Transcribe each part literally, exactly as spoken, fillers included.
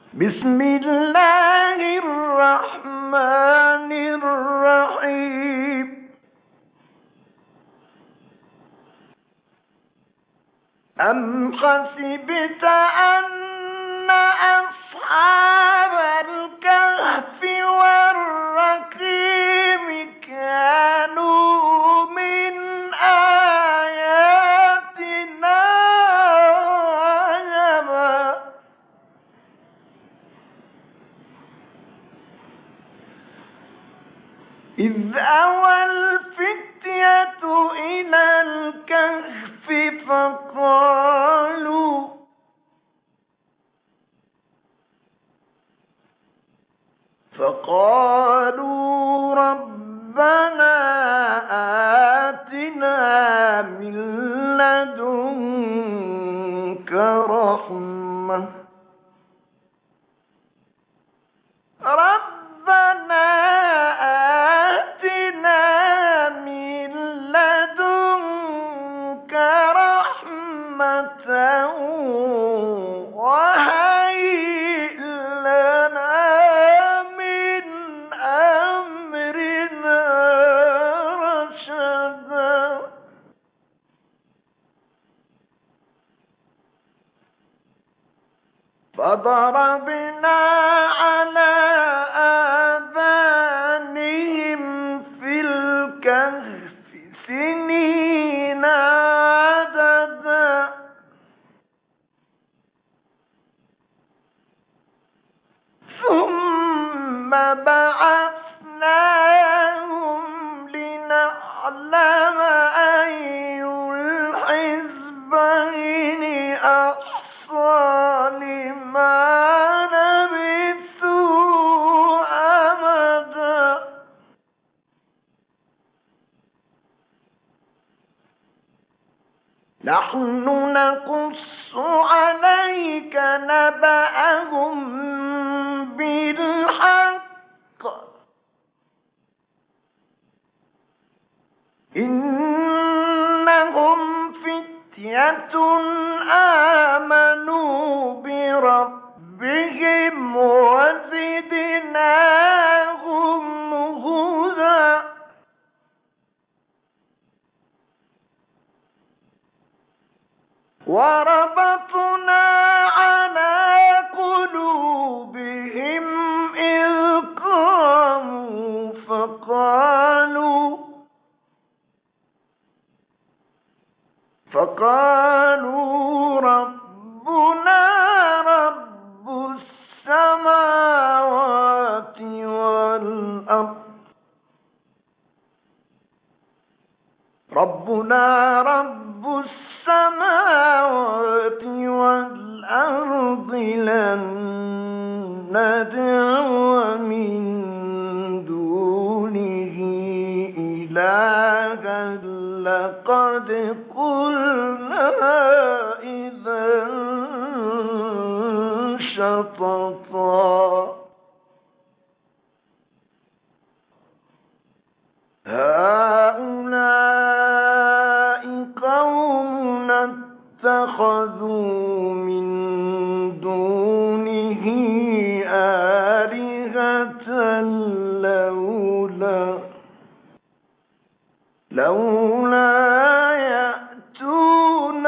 بسم الله الرحمن الرحيم أم حسبت أن أصحاب الكهف والرقيم كانوا من آياتنا عجبا إذ أوى الفتية إلى الكهف فقالوا فقالوا ربنا آتنا من لدنك رحمة ربنا آتنا من لدنك رحمة وهيئ لنا من أمرنا رشدا فضربنا على آذانهم في الكهف سنين عددا ثم بعثناهم لنعلم أي الحزبين أحصى لما لبثوا أمدا نحن نقص عليك نبأهم بالحق إنهم فتية آمنوا بربهم وزدناهم هدى وربطنا على قلوبهم إذ قاموا فقالوا فقالوا ربنا رب السماوات والأرض ربنا رب السماوات والأرض لن ندعو من دونه إلها لقد قلنا إذا شططا هؤلاء قوم اتخذوا من دونه آلهة لولا لولا يأتون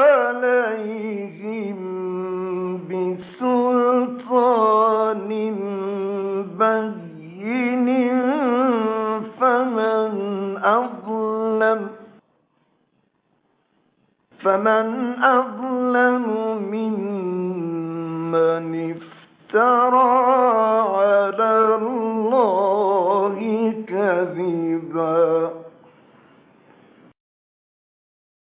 عليهم بسلطان بين فمن أظلم فمن أظلم ممن افترى على